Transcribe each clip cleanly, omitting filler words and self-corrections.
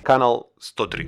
Kanal 103.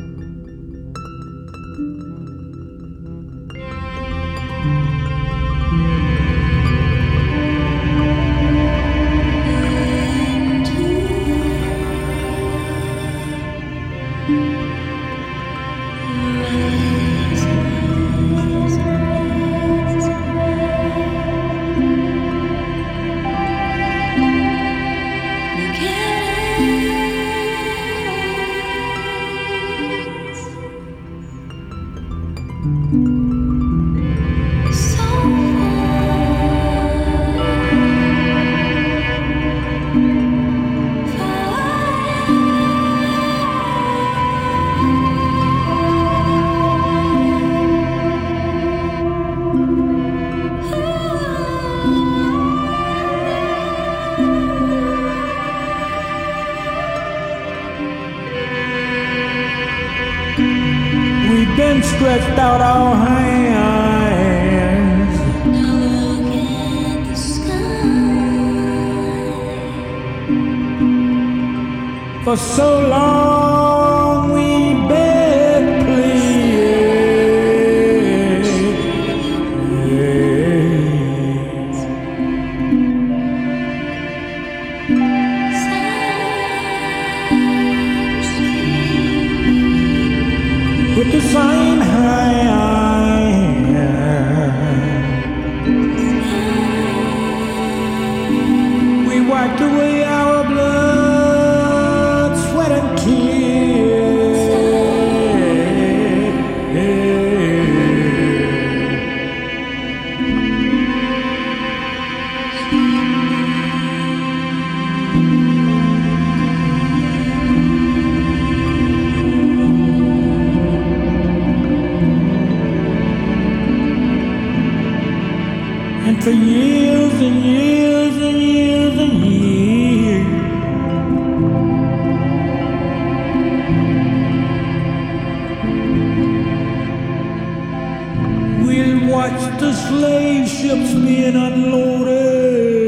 Stretched out our hands. Now look at the sky. For so long we begged, please. With the same we wiped away our blood, sweat and tears. And for years and years and years and years, we'll watch the slave ships being unloaded.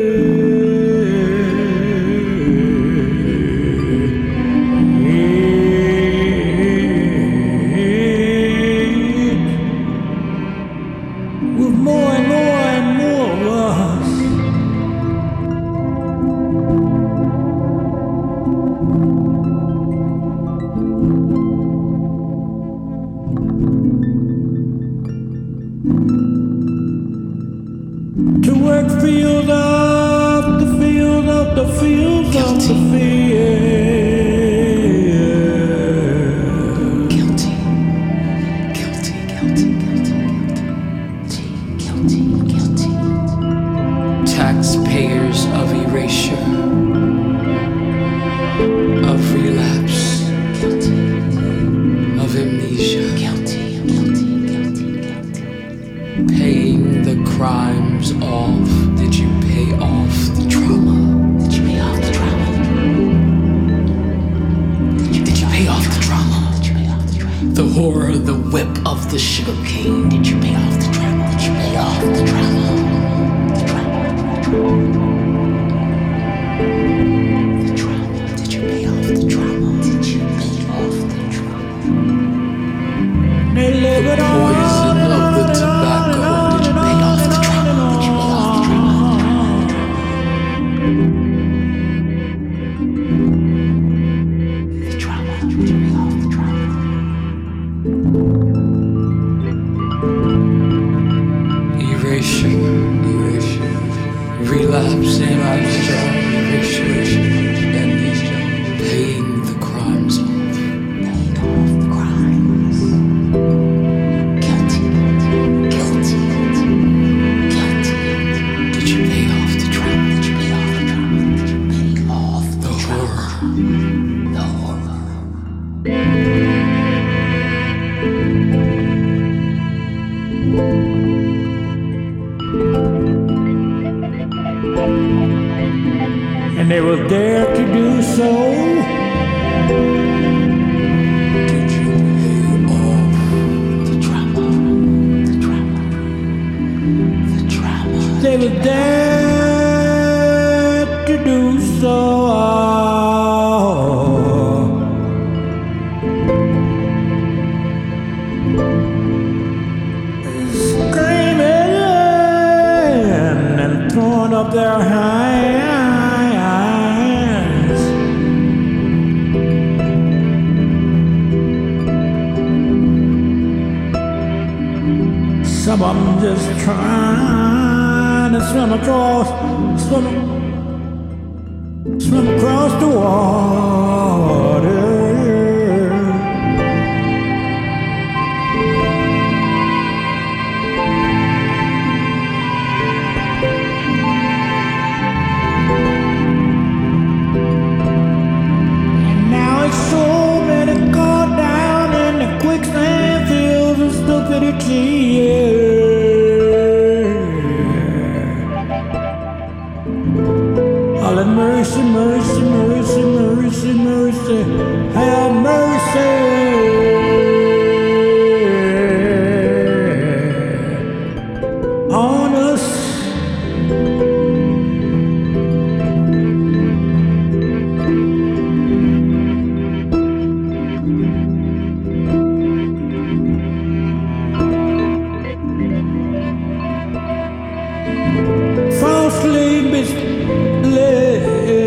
With more and more and more of us. To work field of the field of the fields of the field. Guilty. Taxpayers of erasure, of relapse, of amnesia, paying the crimes off. Did you pay off the trauma? Did you pay off the trauma? Did you pay off the trauma? The horror, the whip of the sugar cane. Did you pay off the trauma? Did you pay off the trauma? The trauma. Did you pay off the trauma? Did you pay off the trauma? They live it on. Poison of the tobacco. Did you pay off the trauma? Did you pay off the trauma? The trauma. Did you pay off the trauma? Erasure, relapse and amnesia, erasure, amnesia, paying the crimes off. Paying off the crimes. Guilty. Did you pay off the trauma? Did you pay off the trauma? Did you pay off The horror. the horror? And they will dare to do so. Did you pay off The trauma. They will dare to do so. Some of them just trying to swim across the water. And now it's so many caught down in the quicksand fields of stupidity. All in mercy, mercy, mercy, mercy, mercy, have mercy on us. Falsely misled,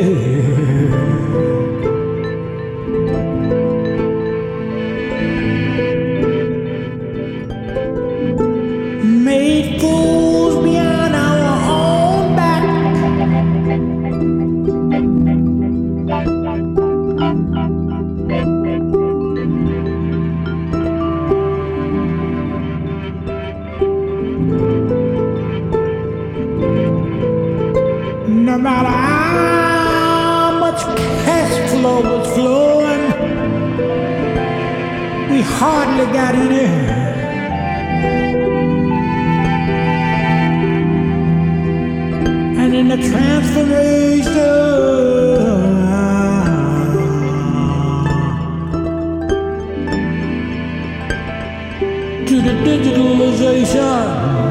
made fools behind our own back. No matter how much cash flow was flowing, we hardly got any. And in the transformation to the digitalization,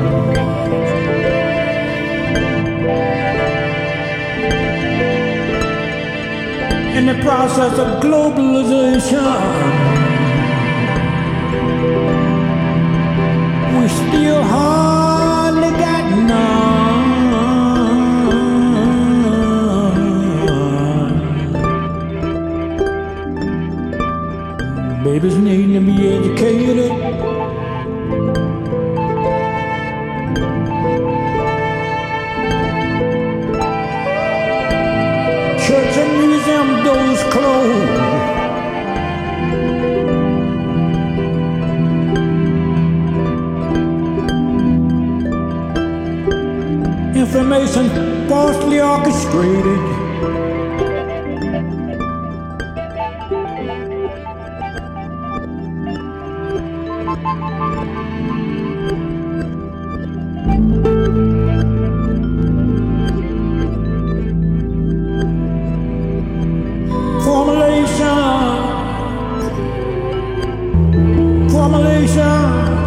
in the process of globalization, we still hardly got none. Babies need to be educated. Church and museum doors closed. Information falsely orchestrated. Formulation,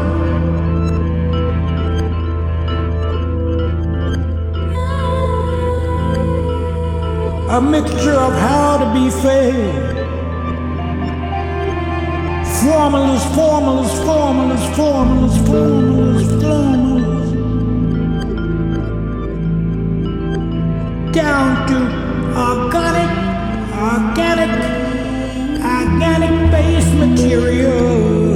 a mixture of how to be fed. Formulas, formulas, formulas, formulas, formulas, formulas, down to organic base material.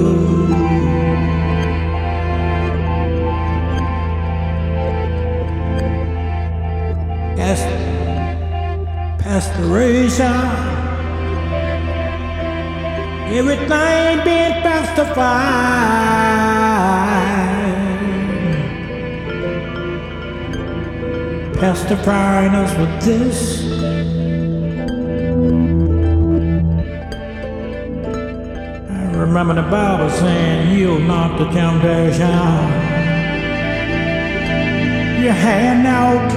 Pastoration, everything being pacifying us with this. I remember the Bible saying, yield not to temptation. You hand out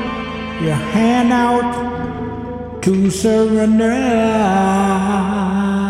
to surrender.